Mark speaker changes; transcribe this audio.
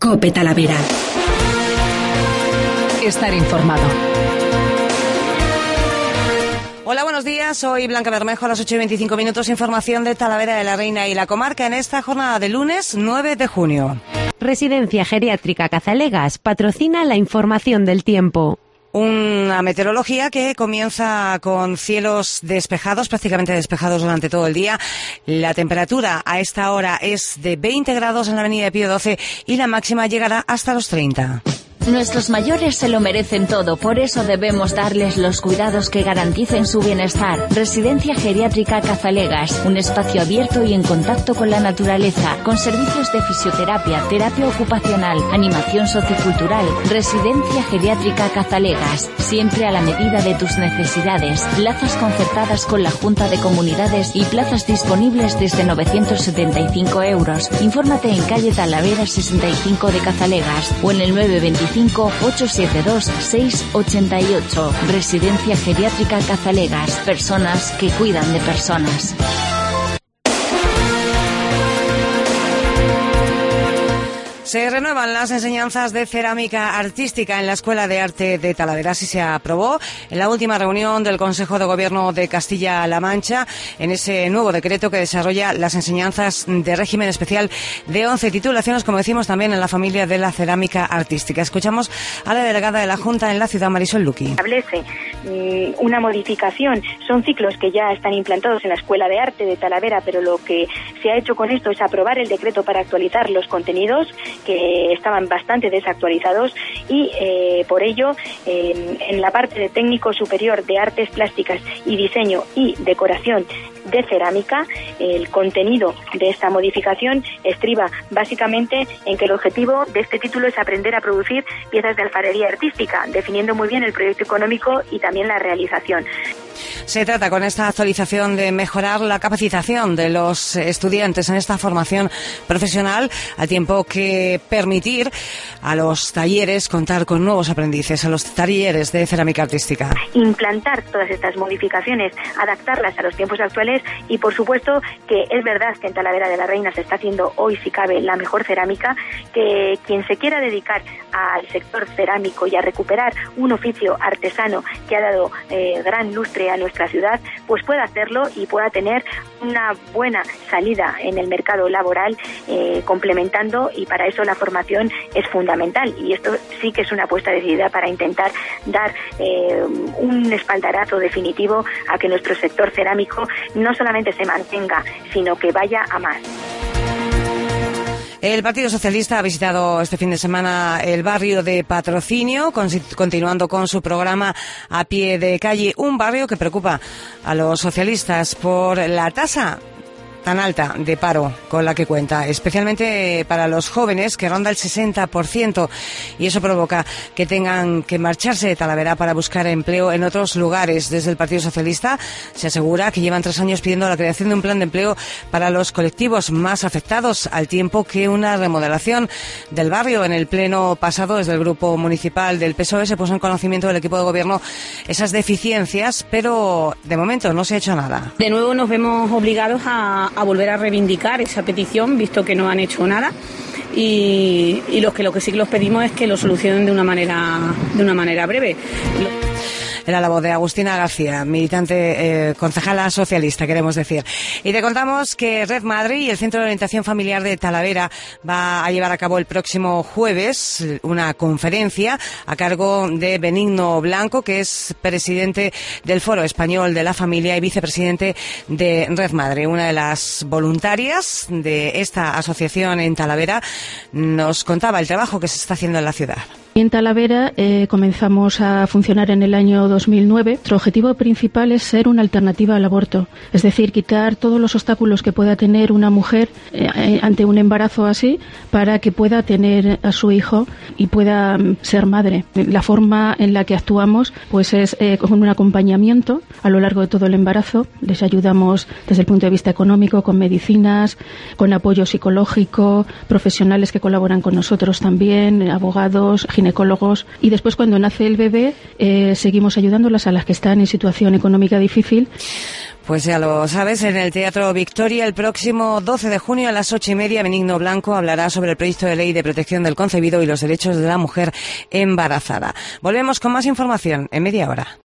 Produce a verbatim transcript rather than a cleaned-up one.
Speaker 1: COPE Talavera. Estar informado.
Speaker 2: Hola, buenos días. Soy Blanca Bermejo. A las ocho y veinticinco minutos, información de Talavera de la Reina y la comarca en esta jornada de lunes nueve de junio.
Speaker 3: Residencia Geriátrica Cazalegas patrocina la información del tiempo.
Speaker 2: Una meteorología que comienza con cielos despejados, prácticamente despejados durante todo el día. La temperatura a esta hora es de veinte grados en la avenida Pío doce y la máxima llegará hasta los treinta.
Speaker 4: Nuestros mayores se lo merecen todo, por eso debemos darles los cuidados que garanticen su bienestar. Residencia Geriátrica Cazalegas, un espacio abierto y en contacto con la naturaleza, con servicios de fisioterapia, terapia ocupacional, animación sociocultural. Residencia Geriátrica Cazalegas, siempre a la medida de tus necesidades. Plazas concertadas con la Junta de Comunidades y plazas disponibles desde novecientos setenta y cinco euros. Infórmate en calle Talavera sesenta y cinco de Cazalegas o en el nueve veinticinco ocho siete dos seis ocho ocho. Residencia Geriátrica Cazalegas. Personas que cuidan de personas.
Speaker 2: Se renuevan las enseñanzas de cerámica artística en la Escuela de Arte de Talavera. Así se aprobó en la última reunión del Consejo de Gobierno de Castilla-La Mancha, en ese nuevo decreto que desarrolla las enseñanzas de régimen especial de once titulaciones, como decimos, también en la familia de la cerámica artística. Escuchamos a la delegada de la Junta en la ciudad, Marisol Luqui.
Speaker 5: Establece mm, una modificación. Son ciclos que ya están implantados en la Escuela de Arte de Talavera, pero lo que se ha hecho con esto es aprobar el decreto para actualizar los contenidos que estaban bastante desactualizados y eh, por ello eh, en la parte de técnico superior de artes plásticas y diseño y decoración de cerámica, el contenido de esta modificación estriba básicamente en que el objetivo de este título es aprender a producir piezas de alfarería artística, definiendo muy bien el proyecto económico y también la realización.
Speaker 2: Se trata con esta actualización de mejorar la capacitación de los estudiantes en esta formación profesional, al tiempo que permitir a los talleres contar con nuevos aprendices, a los talleres de cerámica artística.
Speaker 5: Implantar todas estas modificaciones, adaptarlas a los tiempos actuales y, por supuesto, que es verdad que en Talavera de la Reina se está haciendo hoy, si cabe, la mejor cerámica, que quien se quiera dedicar al sector cerámico y a recuperar un oficio artesano que ha dado eh, gran lustre a nuestra ciudad, pues pueda hacerlo y pueda tener una buena salida en el mercado laboral, eh, complementando, y para eso la formación es fundamental, y esto sí que es una apuesta decidida para intentar dar eh, un espaldarazo definitivo a que nuestro sector cerámico no solamente se mantenga, sino que vaya a más.
Speaker 2: El Partido Socialista ha visitado este fin de semana el barrio de Patrocinio, continuando con su programa a pie de calle, un barrio que preocupa a los socialistas por la tasa tan alta de paro con la que cuenta, especialmente para los jóvenes, que ronda el sesenta por ciento, y eso provoca que tengan que marcharse de Talavera para buscar empleo en otros lugares. Desde el Partido Socialista se asegura que llevan tres años pidiendo la creación de un plan de empleo para los colectivos más afectados, al tiempo que una remodelación del barrio. En el pleno pasado, desde el Grupo Municipal del P S O E se puso en conocimiento del equipo de gobierno esas deficiencias, pero de momento no se ha hecho nada.
Speaker 6: De nuevo nos vemos obligados a a volver a reivindicar esa petición, visto que no han hecho nada, y, y los que lo que sí que los pedimos es que lo solucionen de una manera de una manera breve.
Speaker 2: Era la voz de Agustina García, militante, eh, concejala socialista, queremos decir. Y te contamos que Red Madre y el Centro de Orientación Familiar de Talavera va a llevar a cabo el próximo jueves una conferencia a cargo de Benigno Blanco, que es presidente del Foro Español de la Familia y vicepresidente de Red Madre. Una de las voluntarias de esta asociación en Talavera nos contaba el trabajo que se está haciendo en la ciudad.
Speaker 7: En Talavera eh, comenzamos a funcionar en el año dos mil nueve. Nuestro objetivo principal es ser una alternativa al aborto, es decir, quitar todos los obstáculos que pueda tener una mujer eh, ante un embarazo así, para que pueda tener a su hijo y pueda um, ser madre. La forma en la que actuamos pues es eh, con un acompañamiento a lo largo de todo el embarazo. Les ayudamos desde el punto de vista económico, con medicinas, con apoyo psicológico, profesionales que colaboran con nosotros también, abogados, ginecólogos, y después cuando nace el bebé eh, seguimos ayudándolas a las que están en situación económica difícil.
Speaker 2: Pues ya lo sabes, en el Teatro Victoria el próximo doce de junio a las ocho y media Benigno Blanco hablará sobre el proyecto de ley de protección del concebido y los derechos de la mujer embarazada. Volvemos con más información en media hora.